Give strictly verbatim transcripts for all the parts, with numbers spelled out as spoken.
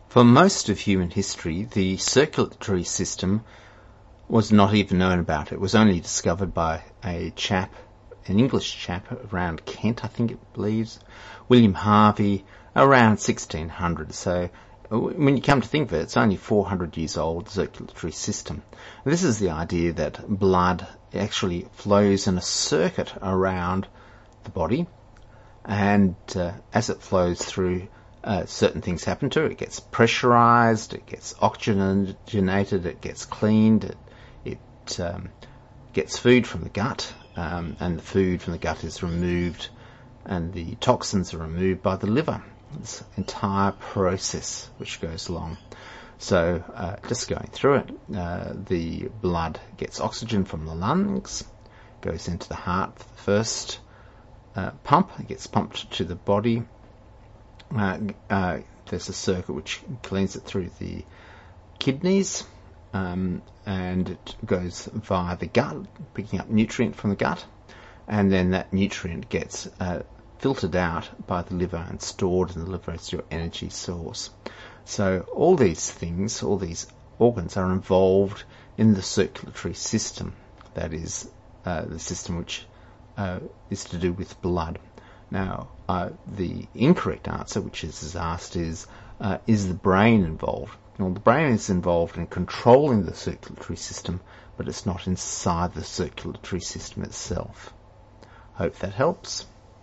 For most of human history, the circulatory system was not even known about. It was only discovered by a chap, an English chap around Kent, I think it believes, William Harvey, around sixteen hundred. So when you come to think of it, it's only four hundred years old, the circulatory system. And this is the idea that blood actually flows in a circuit around the body, and uh, as it flows through, Uh, certain things happen to it. It gets pressurized, it gets oxygenated, it gets cleaned, it, it um, gets food from the gut, um, and the food from the gut is removed, and the toxins are removed by the liver. It's an entire process which goes along. So, uh, just going through it, uh, the blood gets oxygen from the lungs, goes into the heart for the first uh, pump, it gets pumped to the body. Uh, uh, there's a circuit which cleans it through the kidneys, um, and it goes via the gut, picking up nutrient from the gut, and then that nutrient gets uh, filtered out by the liver and stored in the liver as your energy source. So all these things, all these organs are involved in the circulatory system. That is uh, the system which uh, is to do with blood. Now, uh, the incorrect answer, which is asked, is, uh, is the brain involved? Well, the brain is involved in controlling the circulatory system, but it's not inside the circulatory system itself. Hope that helps.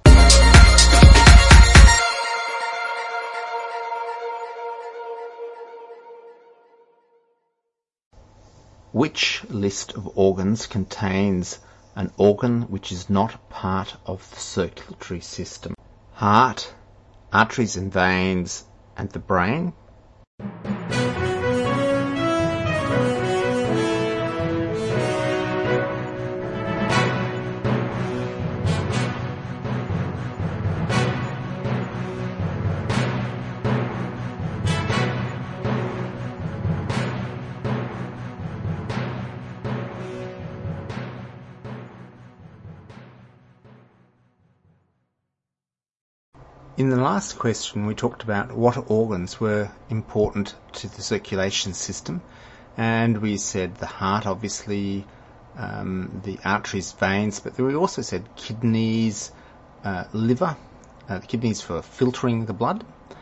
Which list of organs contains an organ which is not part of the circulatory system? Heart, arteries and veins, and the brain? In the last question, we talked about what organs were important to the circulation system, and we said the heart, obviously, um, the arteries, veins, but we also said kidneys, uh, liver, uh, the kidneys for filtering the blood,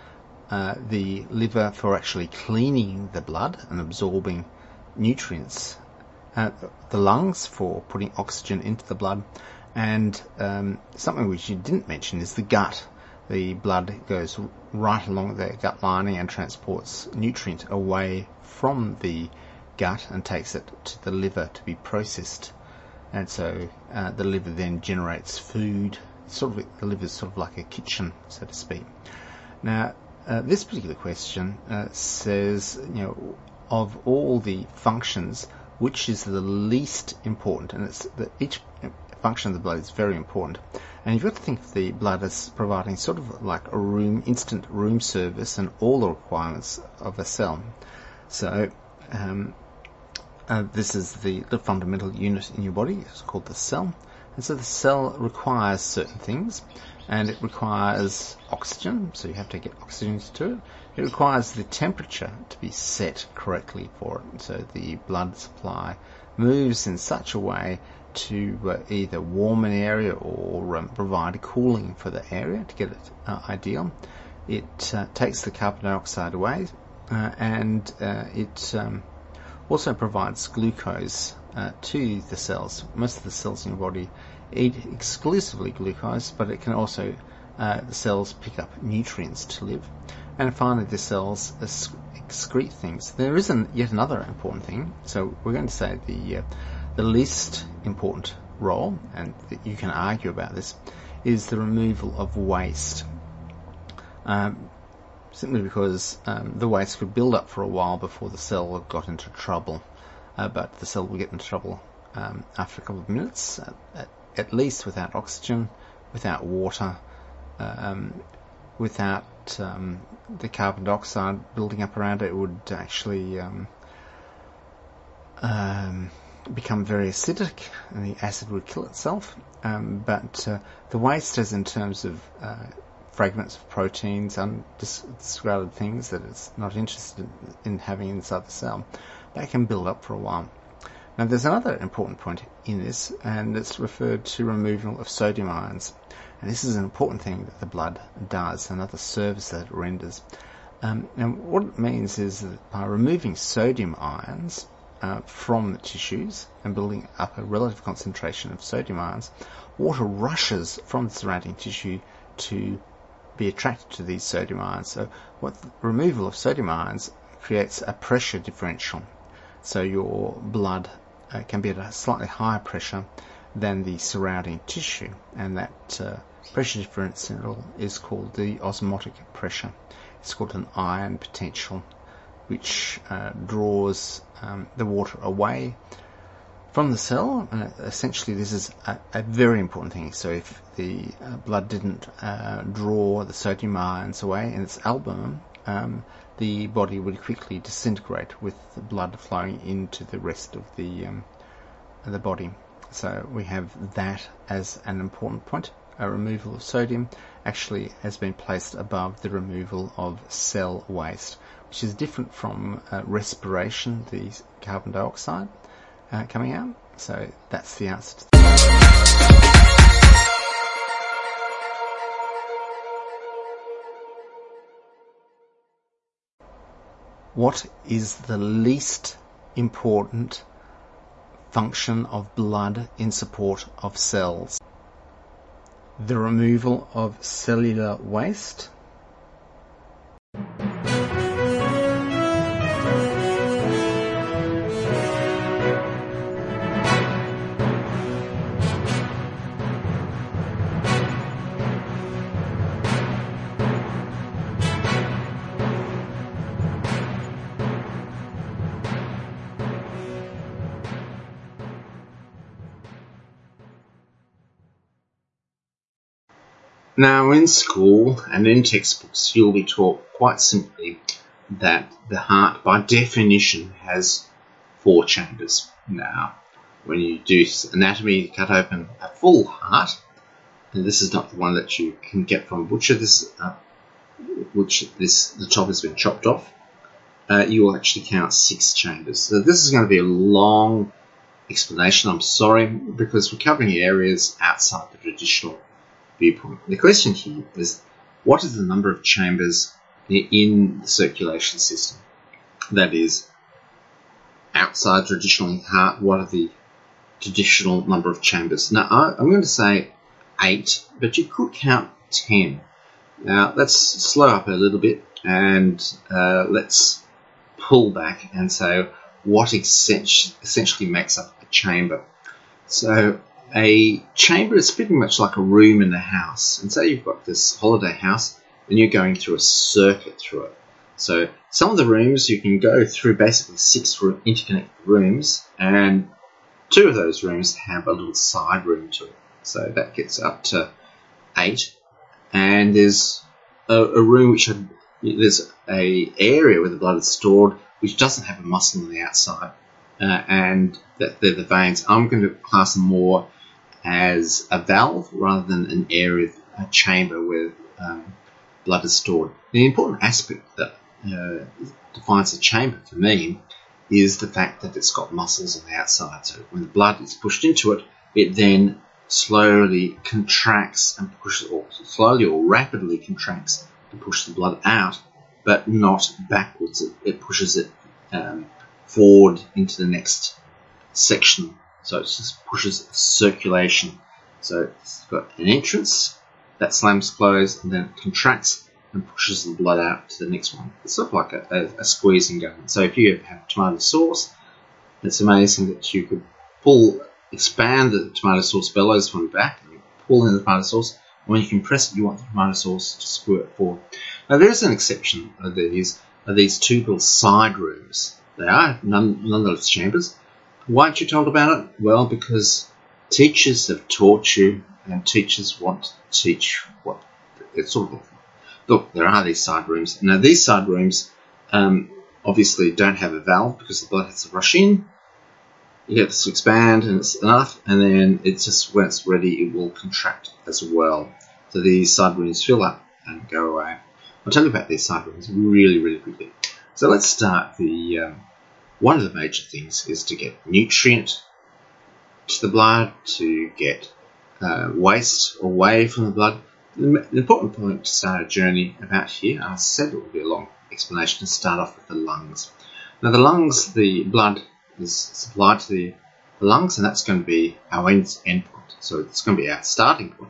uh, the liver for actually cleaning the blood and absorbing nutrients, uh, the lungs for putting oxygen into the blood, and um, something which you didn't mention is the gut. The blood goes right along the gut lining and transports nutrient away from the gut and takes it to the liver to be processed. And so uh, the liver then generates food. Sort of, the liver is sort of like a kitchen, so to speak. Now, uh, this particular question uh, says, you know, of all the functions, which is the least important? And it's that each function of the blood is very important. And you've got to think of the blood as providing sort of like a room, instant room service and all the requirements of a cell. So um, uh, this is the, the fundamental unit in your body. It's called the cell. And so the cell requires certain things, and it requires oxygen, so you have to get oxygen to it. It requires the temperature to be set correctly for it. So the blood supply moves in such a way to uh, either warm an area or um, provide cooling for the area to get it uh, ideal. It uh, takes the carbon dioxide away, uh, and uh, it um, also provides glucose uh, to the cells. Most of the cells in your body eat exclusively glucose, but it can also, uh, the cells pick up nutrients to live. And finally, the cells excrete things. There is an, yet another important thing. So we're going to say the uh, the least important role, and you can argue about this, is the removal of waste. Um, simply because um, the waste could build up for a while before the cell got into trouble. Uh, but the cell will get into trouble um, after a couple of minutes, uh, at, at least without oxygen, without water, um, without um, the carbon dioxide building up around it. It would actually um, um, become very acidic, and the acid would kill itself. Um, but uh, the waste, as in terms of uh, fragments of proteins, undiscarded things that it's not interested in having inside the cell. They can build up for a while. Now there's another important point in this, and it's referred to removal of sodium ions. And this is an important thing that the blood does, another service that it renders. Um, and what it means is that by removing sodium ions uh, from the tissues and building up a relative concentration of sodium ions, water rushes from the surrounding tissue to be attracted to these sodium ions. So what the removal of sodium ions creates a pressure differential. So your blood uh, can be at a slightly higher pressure than the surrounding tissue, and that uh, pressure differential is called the osmotic pressure. It's called an ion potential, which uh, draws um, the water away from the cell. Uh, essentially, this is a, a very important thing. So if the uh, blood didn't uh, draw the sodium ions away in its albumin, um, the body would quickly disintegrate with the blood flowing into the rest of the um, the body. So we have that as an important point. A removal of sodium actually has been placed above the removal of cell waste, which is different from uh, respiration, the carbon dioxide uh, coming out. So that's the answer to that. What is the least important function of blood in support of cells? The removal of cellular waste. Now, in school and in textbooks, you'll be taught quite simply that the heart, by definition, has four chambers. Now, when you do anatomy, you cut open a full heart, and this is not the one that you can get from a butcher, this, uh, which this the top has been chopped off, uh, you will actually count six chambers. So this is going to be a long explanation, I'm sorry, because we're covering areas outside the traditional viewpoint. The question here is, what is the number of chambers in the circulation system? That is, outside traditional heart, what are the traditional number of chambers? Now, I, I'm going to say eight, but you could count ten. Now, let's slow up a little bit and uh, let's pull back and say what essentially makes up a chamber. So, a chamber is pretty much like a room in a house. And say you've got this holiday house and you're going through a circuit through it. So some of the rooms you can go through basically six interconnected rooms, and two of those rooms have a little side room to it. So that gets up to eight. And there's a, a room which had, there's a area where the blood is stored which doesn't have a muscle on the outside. Uh, and that they're the veins. I'm going to class them more as a valve rather than an area, a chamber where um, blood is stored. The important aspect that uh, defines a chamber for me is the fact that it's got muscles on the outside. So when the blood is pushed into it, it then slowly contracts and pushes, or slowly or rapidly contracts to push the blood out, but not backwards. It, it pushes it um, forward into the next section. So it just pushes circulation. So it's got an entrance that slams closed and then it contracts and pushes the blood out to the next one. It's sort of like a, a, a squeezing gun. So if you have tomato sauce, it's amazing that you could pull, expand the tomato sauce bellows from the back and pull in the tomato sauce. And when you compress it, you want the tomato sauce to squirt forward. Now there is an exception of these, of these two little side rooms. They are none, nonetheless chambers. Why aren't you told about it? Well, because teachers have taught you, and teachers want to teach what it's sort of. Look, there are these side rooms. Now, these side rooms um, obviously don't have a valve because the blood has to rush in. You get this to expand, and it's enough, and then it's just when it's ready, it will contract as well. So these side rooms fill up, and go away. I'll tell you about these cytokines really, really quickly. So let's start. The um, one of the major things is to get nutrient to the blood, to get uh, waste away from the blood. The important point to start a journey about here, I said it will be a long explanation, to start off with the lungs. Now the lungs, the blood is supplied to the lungs, and that's going to be our end, end point. So it's going to be our starting point.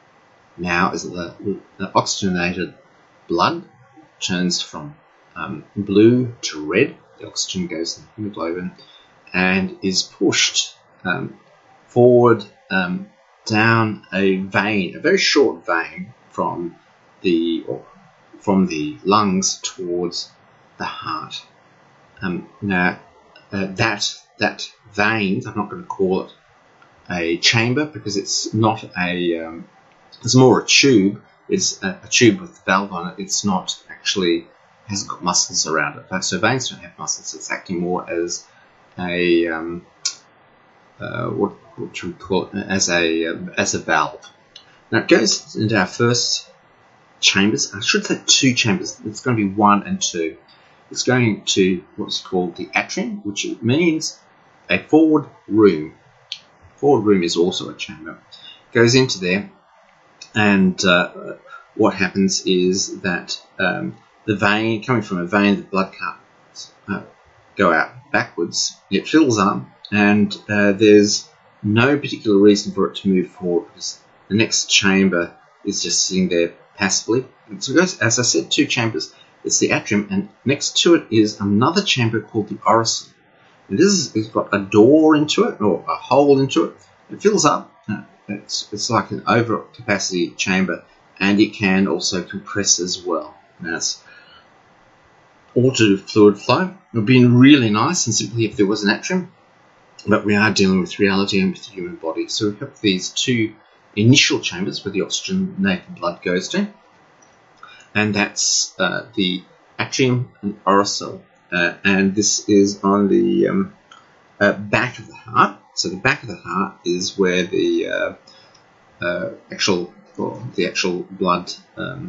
Now is that the, the oxygenated blood turns from um, blue to red. The oxygen goes in the hemoglobin and is pushed um, forward um, down a vein, a very short vein from the or from the lungs towards the heart. Um, now uh, that that vein, I'm not going to call it a chamber because it's not a. Um, it's more a tube. It's a, a tube with a valve on it. It's not actually hasn't got muscles around it. So veins don't have muscles. It's acting more as a um, uh, what what should we call it? As a um, as a valve. Now it goes into our first chambers. I should say two chambers. It's going to be one and two. It's going to what's called the atrium, which means a forward room. Forward room is also a chamber. Goes into there, and uh, what happens is that um, the vein, coming from a vein, the blood can't uh, go out backwards. It fills up, and uh, there's no particular reason for it to move forward because the next chamber is just sitting there passively. And so it goes, as I said, two chambers. It's the atrium, and next to it is another chamber called the orosole. And this is, it's got a door into it, or a hole into it. It fills up. It's, it's like an overcapacity chamber, and it can also compress as well. Now it's all to do with fluid flow. It would be really nice and simply if there was an atrium, but we are dealing with reality and with the human body. So we have these two initial chambers where the oxygenated blood goes to, and that's uh, the atrium and orosole. Uh, and this is on the um, uh, back of the heart. So the back of the heart is where the uh, uh, actual, or the actual blood. Um,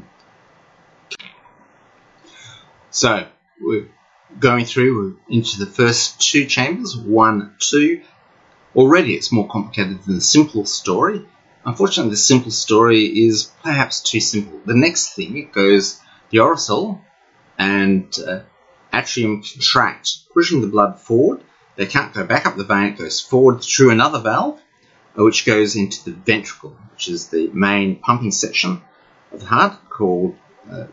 so we're going through into the first two chambers, one, two. Already it's more complicated than the simple story. Unfortunately, the simple story is perhaps too simple. The next thing, it goes the orosole and uh, atrium contract, pushing the blood forward. They can't go back up the vein. It goes forward through another valve, which goes into the ventricle, which is the main pumping section of the heart, called, uh,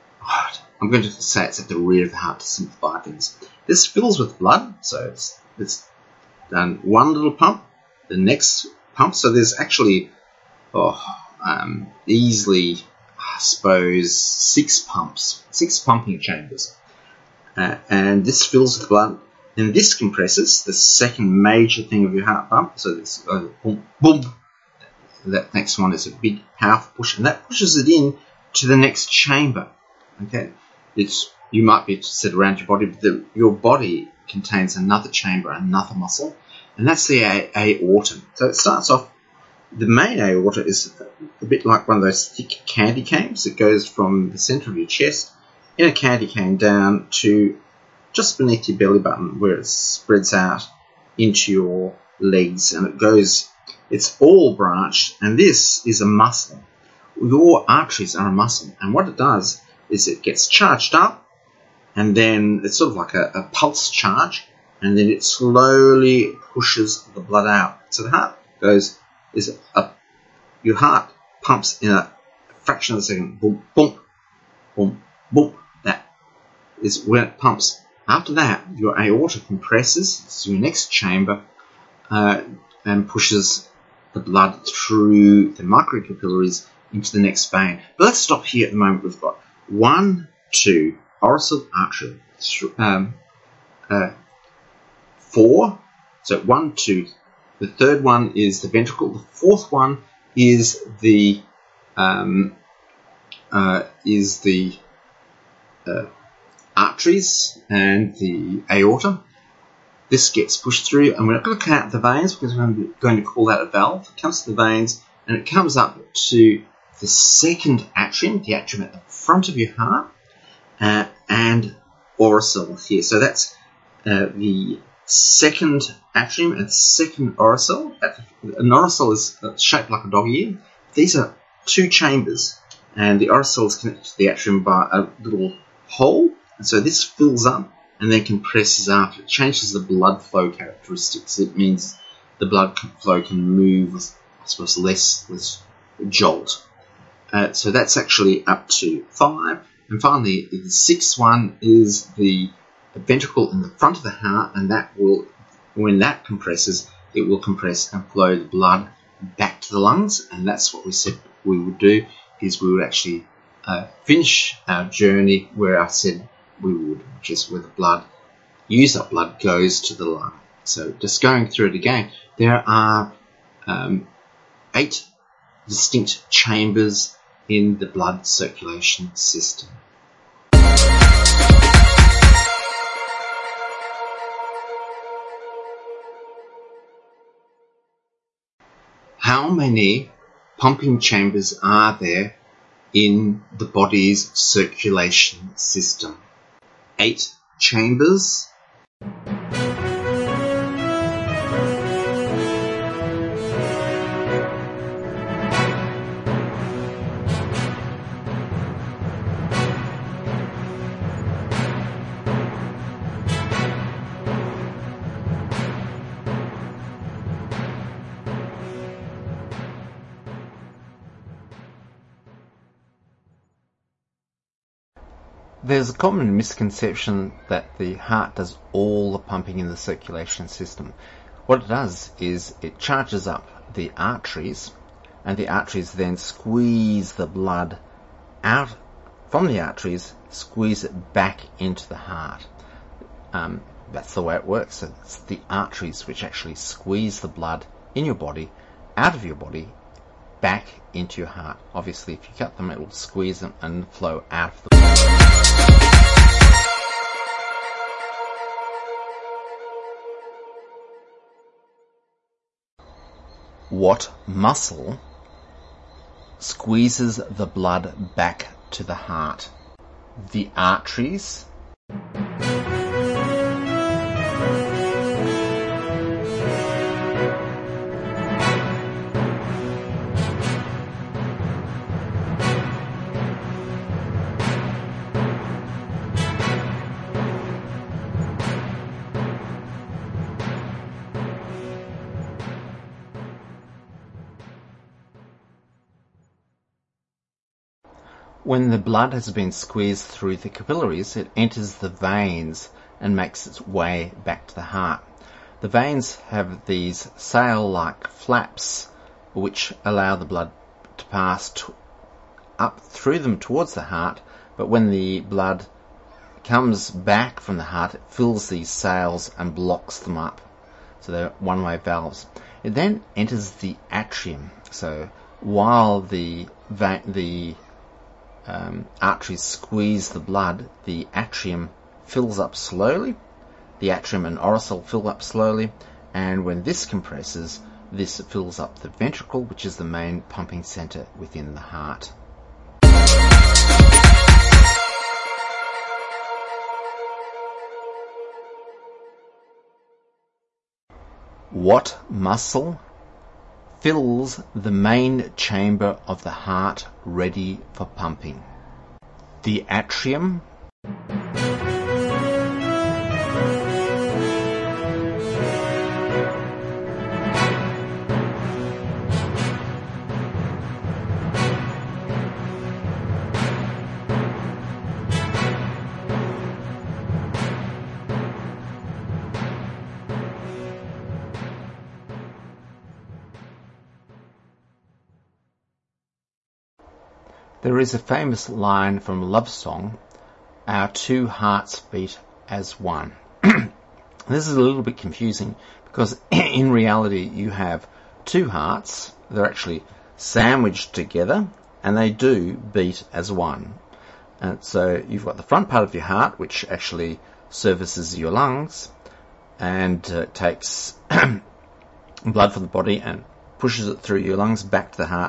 I'm going to say it's at the rear of the heart to simplify things. This fills with blood, so it's, it's done one little pump, the next pump, so there's actually oh, um, easily, I suppose, six pumps, six pumping chambers. Uh, and this fills with blood, and this compresses, the second major thing of your heart pump. So this uh, boom, boom. That next one is a big, powerful push, and that pushes it in to the next chamber. Okay, it's you might be able to sit around your body, but the, your body contains another chamber, another muscle, and that's the aorta. So it starts off. The main aorta is a bit like one of those thick candy canes. It goes from the center of your chest in a candy cane down to just beneath your belly button, where it spreads out into your legs, and it goes, it's all branched, and this is a muscle. Your arteries are a muscle, and what it does is it gets charged up, and then it's sort of like a, a pulse charge, and then it slowly pushes the blood out. So the heart goes, is a, your heart pumps in a fraction of a second, boom, boom, boom, boom. That is when it pumps. After that, your aorta compresses, it's your next chamber, uh, and pushes the blood through the microcapillaries into the next vein. But let's stop here at the moment. We've got one, two, orosole, artery, um, uh, four. So one, two. The third one is the ventricle. The fourth one is the um, uh, is the uh, arteries and the aorta. This gets pushed through, and we're not going to count the veins because we're going to call that a valve. It comes to the veins, and it comes up to the second atrium, the atrium at the front of your heart, uh, and auricele here. So that's uh, the second atrium and second auricele. An auricele is shaped like a dog ear. These are two chambers, and the auricele is connected to the atrium by a little hole. And so this fills up and then compresses after. It changes the blood flow characteristics. It means the blood flow can move with, I suppose, less, less jolt. Uh, so that's actually up to five. And finally, the sixth one is the ventricle in the front of the heart, and that will, when that compresses, it will compress and flow the blood back to the lungs. And that's what we said we would do, is we would actually uh, finish our journey where I said we would, which is where the blood, used up blood, goes to the lung. So just going through it again, there are um, eight distinct chambers in the blood circulation system. How many pumping chambers are there in the body's circulation system? Eight chambers. There's a common misconception that the heart does all the pumping in the circulation system. What it does is it charges up the arteries, and the arteries then squeeze the blood out from the arteries, squeeze it back into the heart. Um, that's the way it works. So it's the arteries which actually squeeze the blood in your body, out of your body, back into your heart. Obviously, if you cut them, it will squeeze them and flow out of the body. What muscle squeezes the blood back to the heart? The arteries, when the blood has been squeezed through the capillaries, it enters the veins and makes its way back to the heart. The veins have these sail-like flaps which allow the blood to pass to, up through them towards the heart, but when the blood comes back from the heart, it fills these sails and blocks them up. So they're one-way valves. It then enters the atrium. So while the va- the Um, arteries squeeze the blood, the atrium fills up slowly, the atrium and auricele fill up slowly, and when this compresses, this fills up the ventricle, which is the main pumping centre within the heart. What muscle fills the main chamber of the heart ready for pumping? The atrium, there is a famous line from a love song, "Our two hearts beat as one." This is a little bit confusing because in reality you have two hearts. They're actually sandwiched together and they do beat as one. And so you've got the front part of your heart which actually services your lungs and uh, takes blood from the body and pushes it through your lungs back to the heart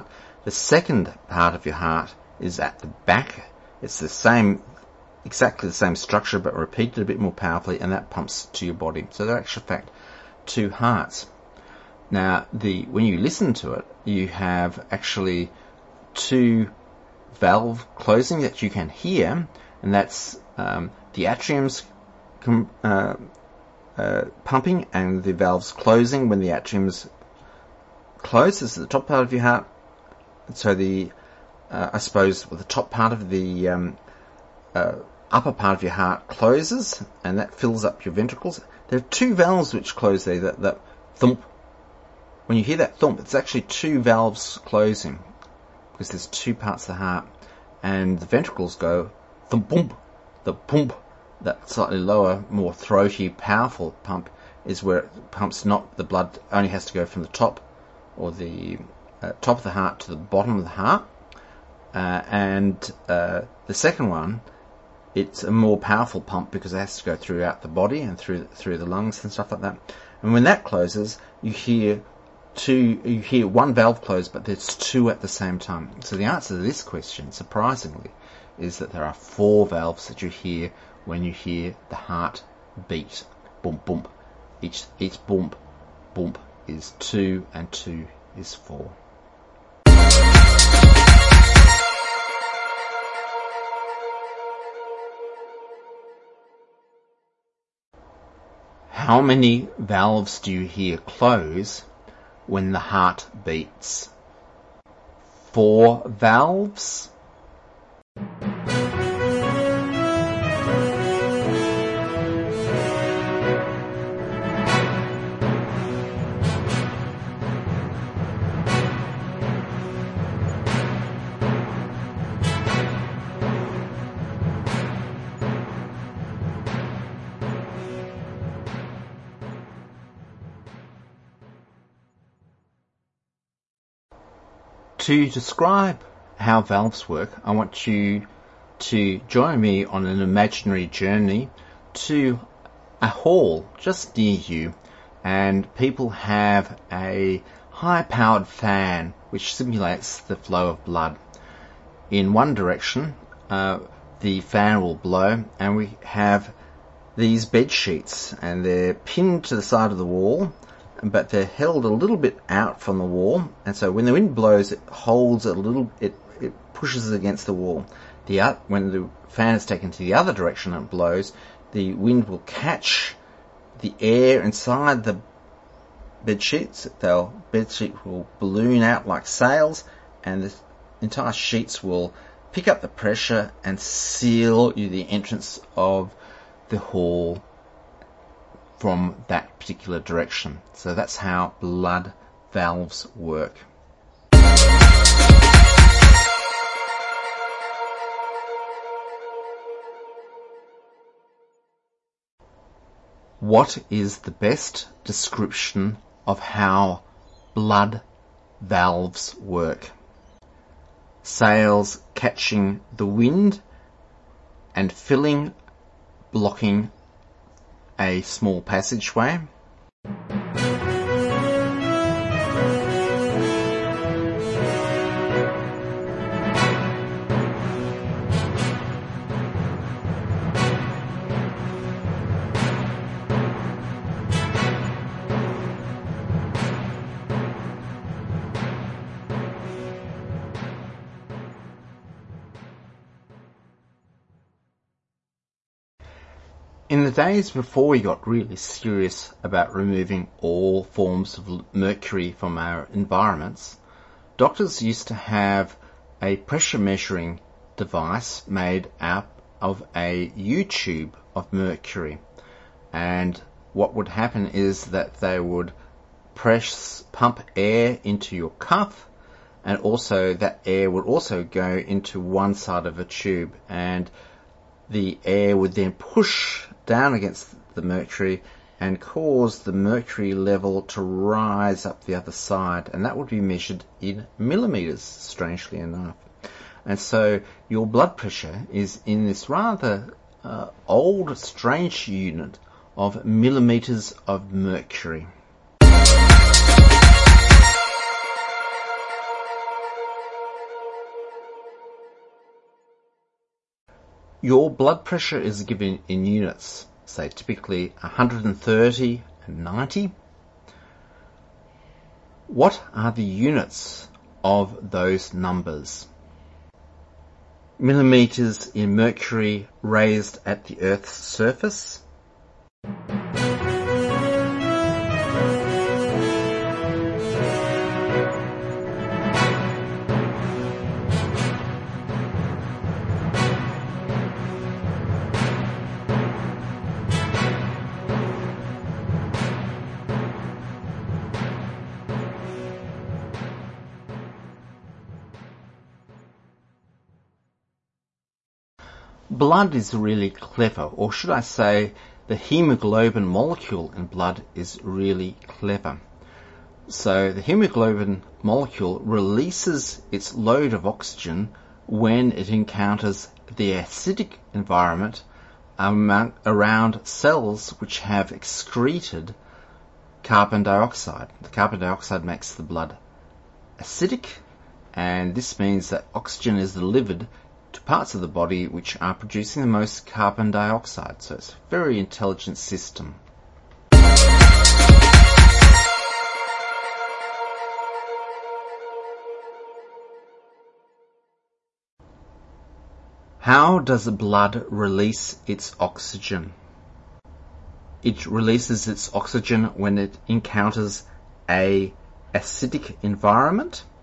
The second part of your heart is at the back. It's the same, exactly the same structure, but repeated a bit more powerfully, and that pumps to your body. So they're actually, in fact, two hearts. Now, the when you listen to it, you have actually two valve closing that you can hear, and that's um, the atrium's com- uh, uh, pumping and the valves closing when the atrium's closed. This is the top part of your heart. So the, uh, I suppose, the top part of the um, uh, upper part of your heart closes, and that fills up your ventricles. There are two valves which close there, that, that thump. When you hear that thump, it's actually two valves closing, because there's two parts of the heart, and the ventricles go thump, pump. The pump, that slightly lower, more throaty, powerful pump, is where it pumps, not the blood only has to go from the top, or the uh, top of the heart to the bottom of the heart. Uh, and uh, the second one, it's a more powerful pump because it has to go throughout the body and through through the lungs and stuff like that. And when that closes, you hear two, you hear one valve close, but there's two at the same time. So the answer to this question, surprisingly, is that there are four valves that you hear when you hear the heart beat. Boom, boom. Each each boom, boom is two, and two is four. How many valves do you hear close when the heart beats? Four valves? To describe how valves work, I want you to join me on an imaginary journey to a hall just near you, and people have a high-powered fan which simulates the flow of blood. In one direction, uh, the fan will blow, and we have these bed sheets, and they're pinned to the side of the wall, but they're held a little bit out from the wall, and so when the wind blows, it holds a little, it, it pushes it against the wall. The uh, when the fan is taken to the other direction and it blows, the wind will catch the air inside the bed sheets. The bed sheet will balloon out like sails, and the entire sheets will pick up the pressure and seal you the entrance of the hall from that particular direction. So that's how blood valves work. What is the best description of how blood valves work? Sails catching the wind and filling, blocking a small passageway. In the days before we got really serious about removing all forms of mercury from our environments, doctors used to have a pressure measuring device made out of a U-tube of mercury. And what would happen is that they would press, pump air into your cuff, and also that air would also go into one side of a tube, and the air would then push down against the mercury and cause the mercury level to rise up the other side, and that would be measured in millimeters, strangely enough. And so your blood pressure is in this rather uh, old, strange unit of millimeters of mercury. your blood pressure is given in units, say typically one hundred thirty and ninety. What are the units of those numbers? Millimeters in mercury raised at the Earth's surface. Blood is really clever, or should I say the hemoglobin molecule in blood is really clever. So the hemoglobin molecule releases its load of oxygen when it encounters the acidic environment among, around cells which have excreted carbon dioxide. The carbon dioxide makes the blood acidic, and this means that oxygen is delivered to parts of the body which are producing the most carbon dioxide. So it's a very intelligent system. How does the blood release its oxygen? It releases its oxygen when it encounters a acidic environment.